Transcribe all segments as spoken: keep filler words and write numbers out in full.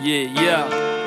Е-е-е,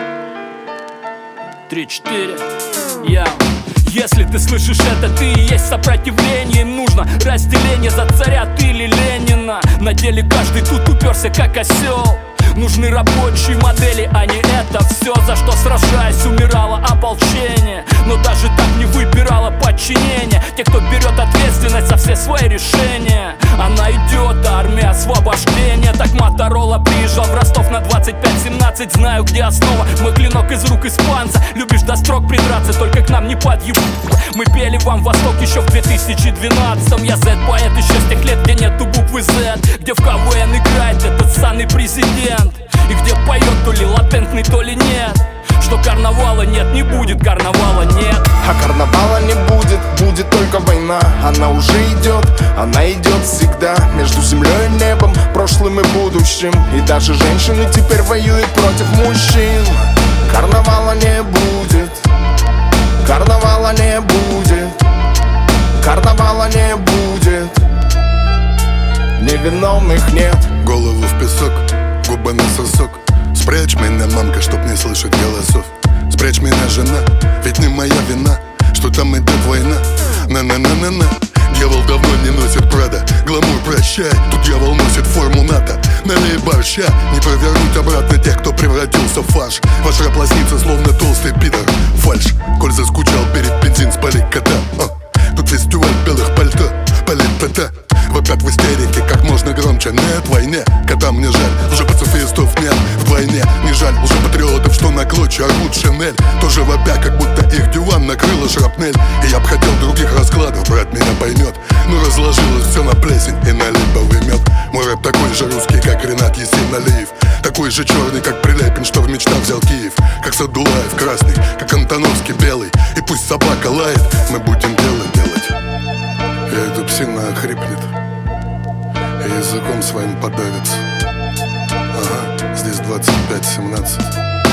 три-четыре, я. Если ты слышишь это, ты и есть сопротивление. Им нужно разделение за царя ты или Ленина. На деле каждый тут уперся как осел. Нужны рабочие модели, а не это все, за что сражаясь умирало ополчение. Но даже так не выбирало подчинение. Те, кто берет ответственность за все свои решения. Она идет, армия освобождения. Так Моторола приезжал в Ростов на двадцать пять семнадцать. Знаю, где основа, мой клинок из рук испанца. Любишь до строк придраться, только к нам не подъеб. Мы пели вам Восток еще в две тысячи двенадцатом. Я Z-поэт еще с тех лет, где нету буквы Z. Где в КВН играет этот ссаный президент. И где поет то ли латентный, то ли нет. Что карнавала нет, не будет, карнавала нет. А карнавала не будет, будет только война. Она уже идет, она идет всегда. Между землей и небом, прошлым и будущим. И даже женщины теперь воюют против мужчин. Карнавала не будет, карнавала не будет, карнавала не будет. Невиновных нет. Голову в песок, губы на сосок. Спрячь меня, мамка, чтоб не слышать голосов. Спрячь меня, жена, ведь не моя вина, что там идет война. На-на-на-на-на. Дьявол давно не носит Прада, гламур прощай, тут дьявол носит форму НАТО. Налей борща, не провернуть обратно тех, кто превратился в фарш. Ваш рэп лоснится, словно толстый пидор. Фальш, коль заскучал, перед бензин спали кота. а. Тут фестиваль белых пальто, палит-та-та. Вопят в истерике, как можно громче. Нет, войне, котам не жаль, лжепацифистов нет вдвойне. Не жаль лжепатриотов, что на клочья рвут шинель. Тоже вопя, как будто их диван накрыла шрапнель. И я б хотел других раскладов, брат меня поймет. Но разложилось все на плесень и на липовый мед. Мой рэп такой же русский, как Ренат Есин-Алиев. Такой же черный, как Прилепин, что в мечтах взял Киев. Как Садулаев красный, как Антоновский белый. И пусть собака лает, мы будем дело делать. И эта псина охрипнет, и языком своим подавится. Ага, здесь двадцать пять семнадцать.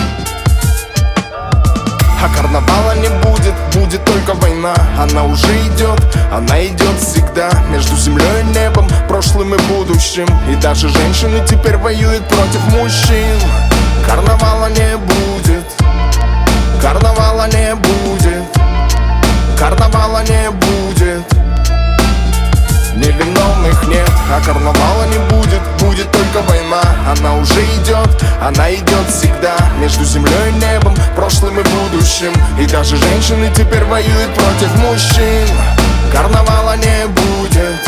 А карнавала не будет, будет только война. Она уже идет, она идет всегда. Между землей и небом, прошлым и будущим. И даже женщины теперь воюют против мужчин. Карнавала не будет, карнавала не будет, карнавала не будет. Невиновных нет, а карнавала не будет, будет только война. Она уже идет, она идет всегда. Между землей и небом, прошлым и будущим. И даже женщины теперь воюют против мужчин. Карнавала не будет,